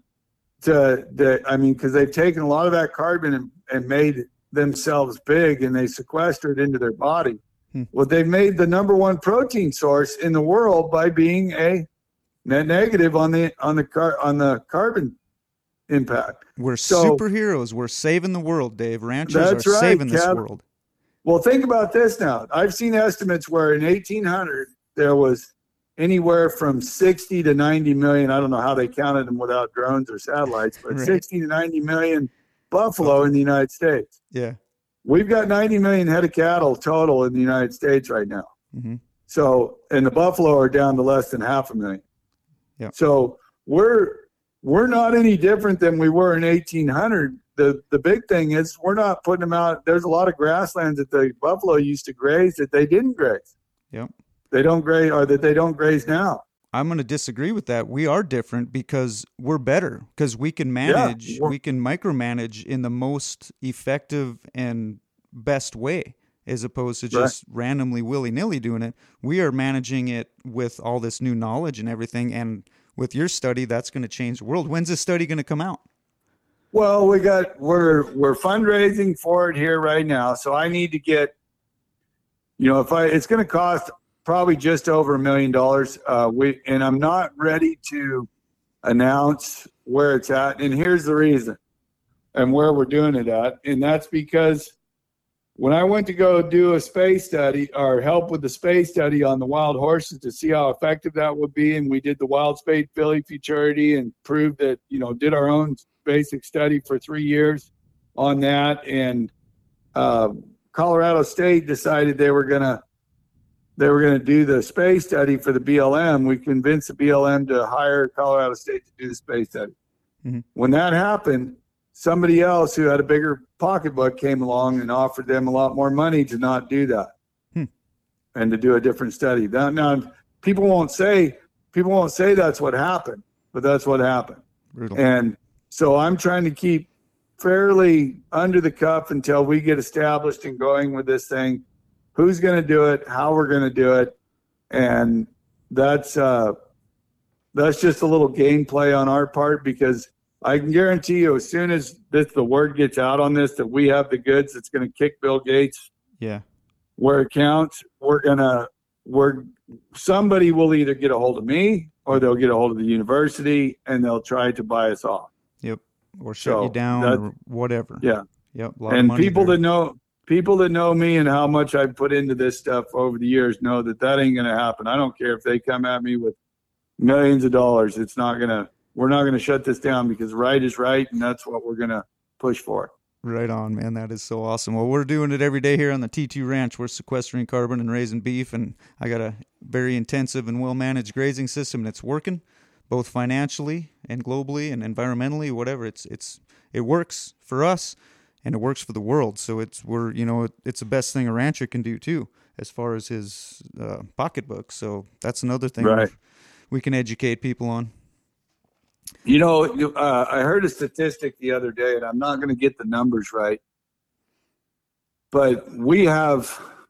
to that. I mean, because they've taken a lot of that carbon and, and made themselves big, and they sequester it into their body. Hmm. Well, they've made the number one protein source in the world by being a net negative on the on the car on the carbon impact. We're So- superheroes. We're saving the world, Dave. Ranchers That's are right, saving this Cap. world. Well, think about this now. I've seen estimates where in eighteen hundred there was anywhere from sixty to ninety million. I don't know how they counted them without drones or satellites, but Right. sixty to ninety million buffalo in the United States. Yeah. We've got ninety million head of cattle total in the United States right now. Mm-hmm. So, and the buffalo are down to less than half a million. Yeah. So we're we're not any different than we were in eighteen hundred. The the big thing is we're not putting them out. There's a lot of grasslands that the buffalo used to graze that they didn't graze. Yep. They don't graze, or that they don't graze now. I'm going to disagree with that. We are different because we're better because we can manage, we're- we can micromanage in the most effective and best way as opposed to just randomly willy-nilly doing it. We are managing it with all this new knowledge and everything. And with your study, that's going to change the world. When's this study going to come out? Well, we got we're we're fundraising for it here right now. So I need to get, you know, if I it's going to cost probably just over a million dollars. Uh, we and I'm not ready to announce where it's at. And here's the reason, and where we're doing it at, and that's because when I went to go do a space study or help with the space study on the wild horses to see how effective that would be, and we did the wild spade filly futurity and proved that, you know, did our own basic study for three years on that. And uh, Colorado State decided they were gonna they were gonna do the space study for the B L M. We convinced the B L M to hire Colorado State to do the space study. Mm-hmm. When that happened, somebody else who had a bigger pocketbook came along and offered them a lot more money to not do that hmm. and to do a different study. Now, now, people won't say people won't say that's what happened, but that's what happened. Brutal. And so I'm trying to keep fairly under the cuff until we get established and going with this thing. Who's going to do it? How we're going to do it? And that's uh, that's just a little gameplay on our part, because I can guarantee you, as soon as this, the word gets out on this, that we have the goods, it's going to kick Bill Gates. Yeah. Where it counts, we're going to, we're, somebody will either get a hold of me or they'll get a hold of the university and they'll try to buy us off. Yep. Or shut so you down or whatever. Yeah. Yep. And people there. that know, people that know me and how much I've put into this stuff over the years know that that ain't going to happen. I don't care if they come at me with millions of dollars. It's not going to, We're not going to shut this down, because right is right, and that's what we're going to push for. Right on, man. That is so awesome. Well, we're doing it every day here on the T two Ranch. We're sequestering carbon and raising beef, and I got a very intensive and well-managed grazing system that's working, both financially and globally and environmentally, whatever. It's it's it works for us, and it works for the world. So it's we're you know it, it's the best thing a rancher can do too, as far as his uh, pocketbook. So that's another thing right. we can educate people on. You know, uh, I heard a statistic the other day, and I'm not going to get the numbers right, but we have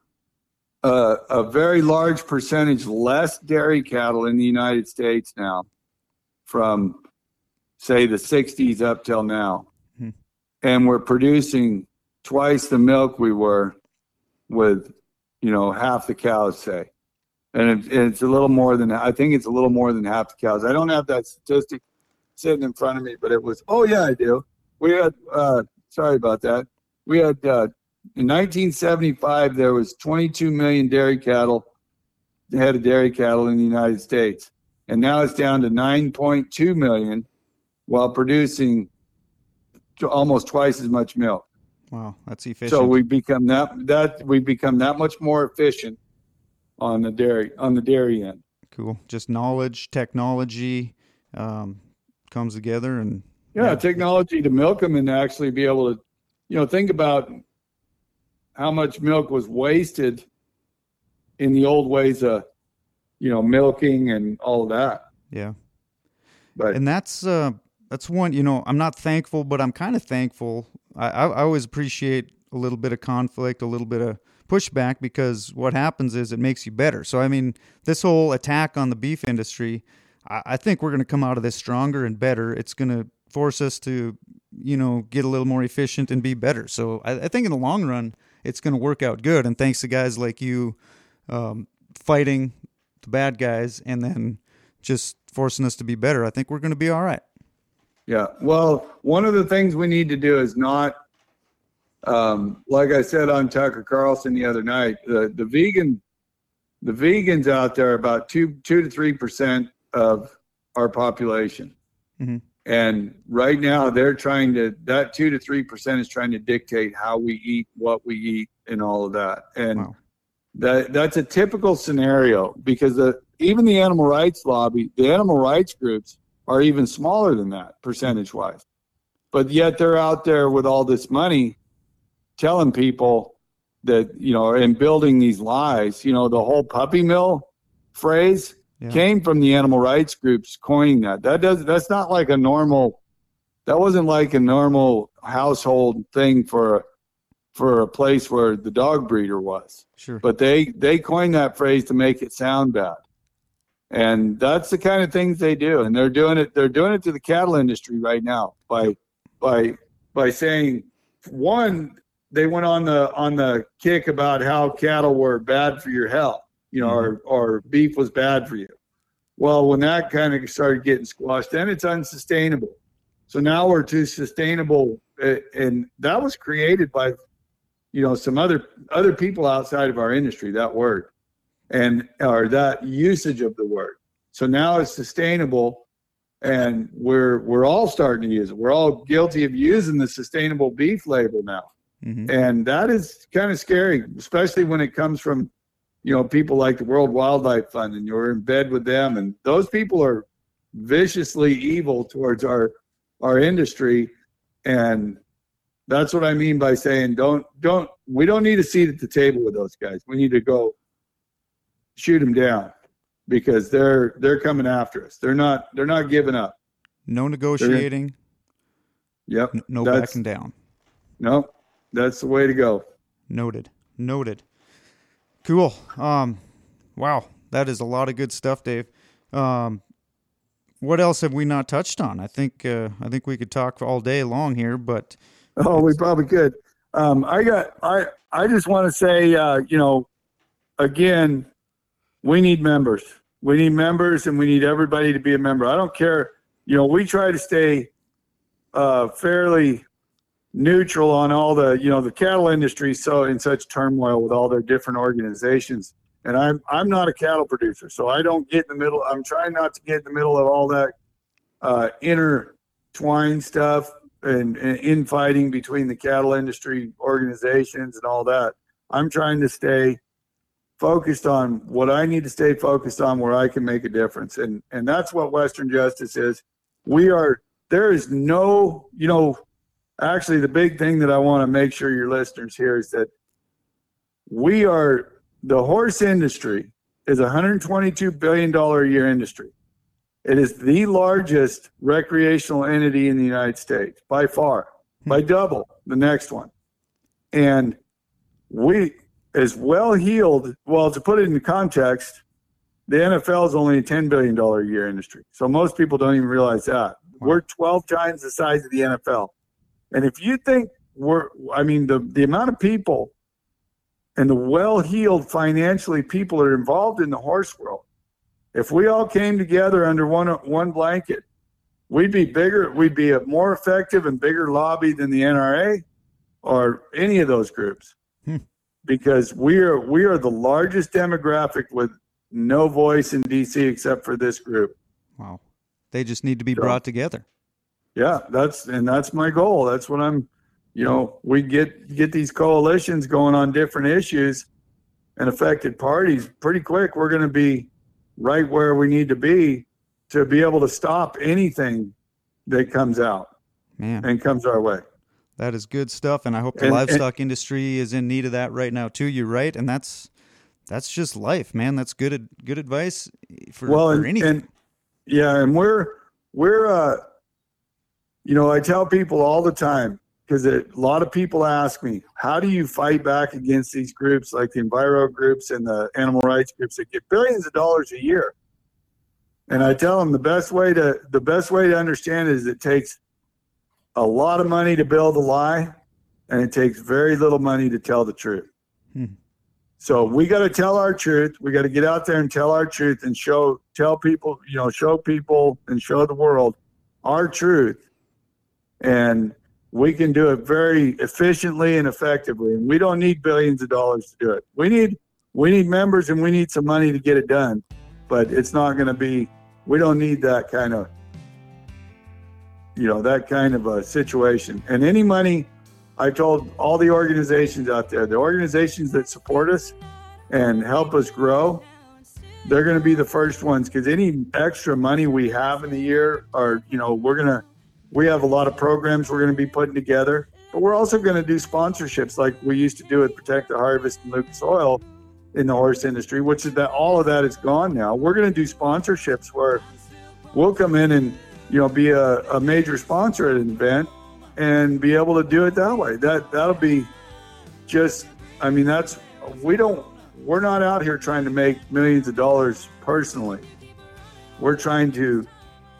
a, a very large percentage less dairy cattle in the United States now from, say, the sixties up till now. Hmm. And we're producing twice the milk we were with, you know, half the cows, say. And it, it's a little more than, I think it's a little more than half the cows. I don't have that statistic sitting in front of me, but it was, oh yeah, I do. We had, uh, sorry about that. We had, uh, in nineteen seventy-five, there was twenty-two million dairy cattle, head of dairy cattle in the United States. And now it's down to nine point two million while producing almost twice as much milk. Wow. That's efficient. So we become that, that we become that much more efficient on the dairy, on the dairy end. Cool. Just knowledge, technology, um, comes together and yeah, yeah, technology to milk them and actually be able to, you know, think about how much milk was wasted in the old ways of, you know, milking and all of that. Yeah. But and that's uh that's one, you know, I'm not thankful, but I'm kind of thankful. I, I I always appreciate a little bit of conflict, a little bit of pushback, because what happens is it makes you better. So I mean, this whole attack on the beef industry, I think we're going to come out of this stronger and better. It's going to force us to, you know, get a little more efficient and be better. So I, I think in the long run, it's going to work out good. And thanks to guys like you um, fighting the bad guys and then just forcing us to be better, I think we're going to be all right. Yeah. Well, one of the things we need to do is not, um, like I said on Tucker Carlson the other night, the, the vegan, the vegans out there are about two, two to three percent of our population. Mm-hmm. And right now they're trying to, that two to three percent is trying to dictate how we eat, what we eat, and all of that. And wow. that that's a typical scenario, because the, even the animal rights lobby, the animal rights groups are even smaller than that percentage wise, but yet they're out there with all this money telling people that, you know, and building these lies, you know, the whole puppy mill phrase, yeah. came from the animal rights groups coining that. That does. That's not like a normal. That wasn't like a normal household thing for, for a place where the dog breeder was. Sure. But they they coined that phrase to make it sound bad, and that's the kind of things they do. And they're doing it. They're doing it to the cattle industry right now by by by saying, one, they went on the on the kick about how cattle were bad for your health, you know, mm-hmm. or or beef was bad for you. Well, when that kind of started getting squashed, then it's unsustainable. So now we're to sustainable, and that was created by, you know, some other other people outside of our industry, that word, and or that usage of the word. So now it's sustainable, and we're we're all starting to use it. We're all guilty of using the sustainable beef label now, mm-hmm. and that is kind of scary, especially when it comes from, you know, people like the World Wildlife Fund, and you're in bed with them, and those people are viciously evil towards our our industry, and that's what I mean by saying don't don't we don't need a seat at the table with those guys. We need to go shoot them down, because they're they're coming after us. They're not they're not giving up. No negotiating. Yep. N- no backing down. No, that's the way to go. Noted. Noted. Cool. Um, wow, that is a lot of good stuff, Dave. Um, what else have we not touched on? I think uh, I think we could talk all day long here, but oh, we probably could. Um, I got. I I just want to say, uh, you know, again, we need members. We need members, and we need everybody to be a member. I don't care. You know, we try to stay uh, fairly neutral on all the, you know, the cattle industry so in such turmoil with all their different organizations. And I'm I'm not a cattle producer, so I don't get in the middle. I'm trying not to get in the middle of all that uh, intertwined stuff and, and infighting between the cattle industry organizations and all that. I'm trying to stay focused on what I need to stay focused on, where I can make a difference. And and that's what Western Justice is. We are, there is no, you know, actually the big thing that I want to make sure your listeners hear is that we are, the horse industry is a one hundred twenty-two billion dollars a year industry. It is the largest recreational entity in the United States by far, by double the next one. And we, as well heeled, well, to put it into context, the N F L is only a ten billion dollars a year industry. So most people don't even realize that. Wow. We're twelve times the size of the N F L. And if you think we're, I mean, the, the amount of people and the well-heeled financially people that are involved in the horse world, if we all came together under one one blanket, we'd be bigger, we'd be a more effective and bigger lobby than the N R A or any of those groups. Hmm. Because we are we are the largest demographic with no voice in D C except for this group. Wow. They just need to be so, brought together. Yeah, that's and that's my goal. That's what I'm, you know, we get get these coalitions going on different issues and affected parties pretty quick. We're going to be right where we need to be to be able to stop anything that comes out Man. and comes our way. That is good stuff, and I hope the and, livestock and, industry is in need of that right now too. You're right, and that's that's just life, man. That's good good advice for, well, for and, anything. And, yeah, and we're we're uh, you know, I tell people all the time, because a lot of people ask me, how do you fight back against these groups like the enviro groups and the animal rights groups that get billions of dollars a year? And I tell them the best way to the best way to understand is it takes a lot of money to build a lie, and it takes very little money to tell the truth. Hmm. So we got to tell our truth. We got to get out there and tell our truth and show, tell people, you know, show people and show the world our truth. And we can do it very efficiently and effectively. And we don't need billions of dollars to do it. We need, we need members and we need some money to get it done, but it's not going to be, we don't need that kind of, you know, that kind of a situation. And any money, I told all the organizations out there, the organizations that support us and help us grow, they're going to be the first ones, because any extra money we have in the year are, you know, we're going to, we have a lot of programs we're going to be putting together, but we're also going to do sponsorships like we used to do at Protect the Harvest and Lucas Oil in the horse industry, which is that all of that is gone now. We're going to do sponsorships where we'll come in and, you know, be a, a major sponsor at an event and be able to do it that way. That, that'll be just, I mean, that's, we don't, we're not out here trying to make millions of dollars personally. We're trying to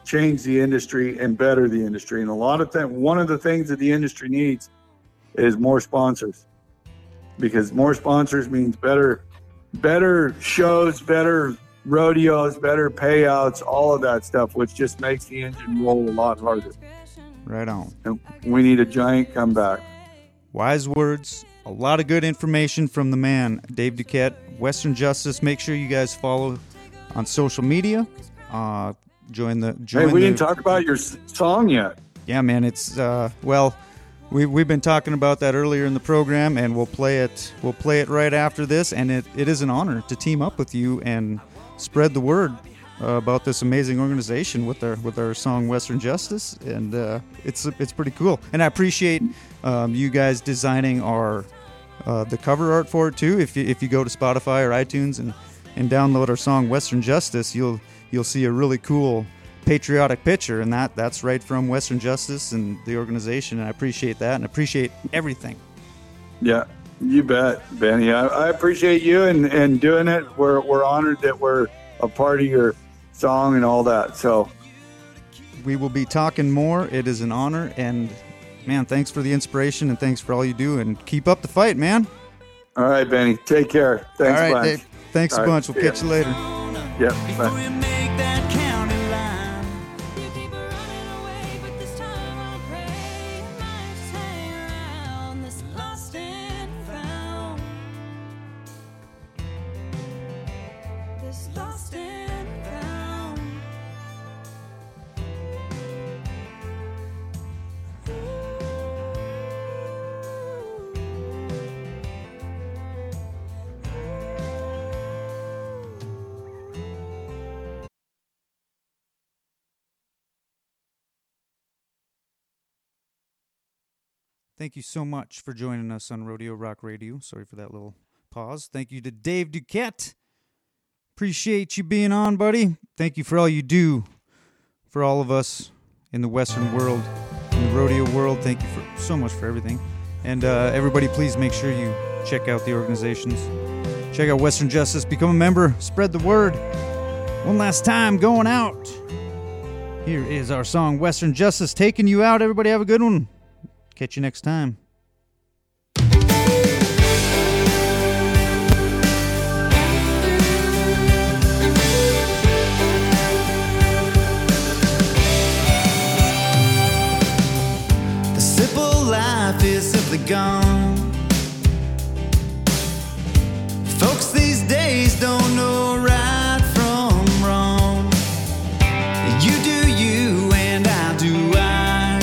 change the industry and better the industry. And a lot of things, one of the things that the industry needs is more sponsors, because more sponsors means better, better shows, better rodeos, better payouts, all of that stuff, which just makes the engine roll a lot harder. Right on. And we need a giant comeback. Wise words. A lot of good information from the man, Dave Duquette, Western Justice. Make sure you guys follow on social media. Uh, join the. Join Hey, we the, didn't talk about your s- song yet. Yeah, man. It's uh, well, we we've been talking about that earlier in the program, and we'll play it. We'll play it right after this, and it, it is an honor to team up with you and spread the word uh, about this amazing organization with our with our song Western Justice, and uh, it's it's pretty cool. And I appreciate um, you guys designing our. Uh, the cover art for it too. If you, if you go to Spotify or iTunes and, and download our song Western Justice, you'll you'll see a really cool patriotic picture, and that that's right from Western Justice and the organization. And I appreciate that and appreciate everything. Yeah, you bet, Benny. I, I appreciate you and, and doing it. We're we're honored that we're a part of your song and all that. So We will be talking more. It is an honor, and man, thanks for the inspiration and thanks for all you do, and keep up the fight, man. all right, Benny. Take care. Thanks, all right, bunch. Dave. Thanks All a right, bunch. We'll see ya. catch you later. Yep. Before Bye. you make that county line. You keep running away, but this time I pray you might just hang around this lost and found. This lost and found. Thank you so much for joining us on Rodeo Rock Radio. Sorry for that little pause. Thank you to Dave Duquette. Appreciate you being on, buddy. Thank you for all you do for all of us in the Western world, in the rodeo world. Thank you for so much for everything. And uh, everybody, please make sure you check out the organizations. Check out Western Justice. Become a member. Spread the word. One last time, going out. Here is our song, Western Justice, taking you out. Everybody have a good one. Catch you next time. The simple life is simply gone. Folks these days don't know right from wrong. You do you and I do I.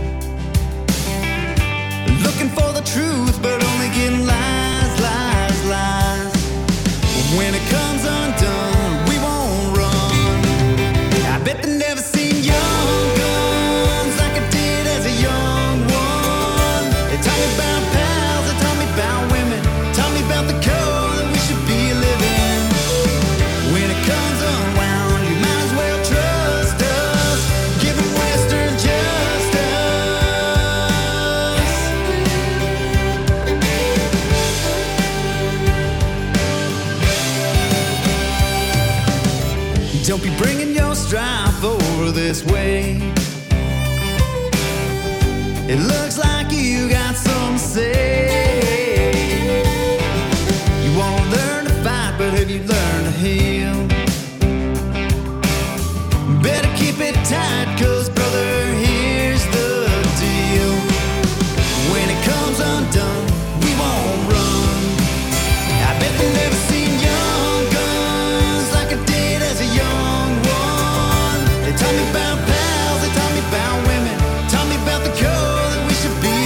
Looking for the truth, but only getting lies, lies, lies. When it comes undone, we won't run. I bet they never seen young guns like I did as a young one. They taught me about pals, they taught me about women, taught me about the code that we should be living. When it comes unwound, you might as well trust us, giving Western justice. Don't be bringing your strife over this way. It looks like you got some to say. You want to learn to fight, but have you learned to heal? Better keep it tight, cause brother, here's the deal. When it comes undone, we won't run. I bet they never seen young guns like I did as a young one. They taught me about pals, they taught me about women, taught me about the code that we should be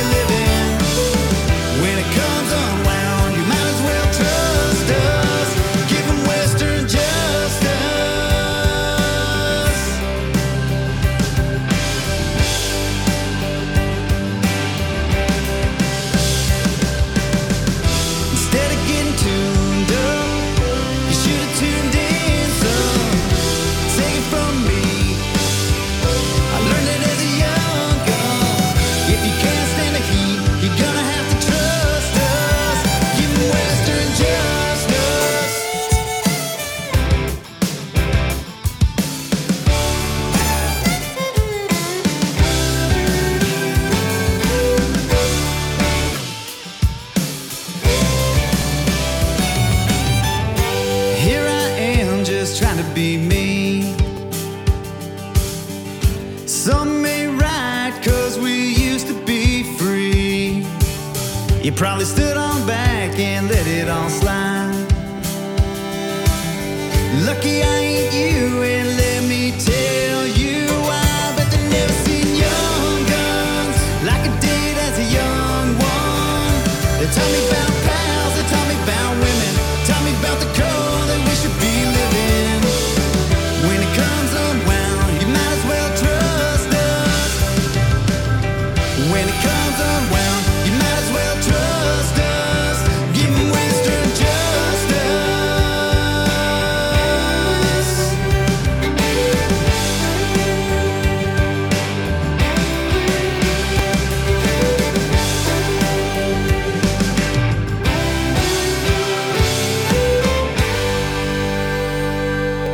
You probably stood on back and let it all slide. Lucky I ain't you, and let me tell you why. Bet they never seen young guns like I did as a young one. They taught me about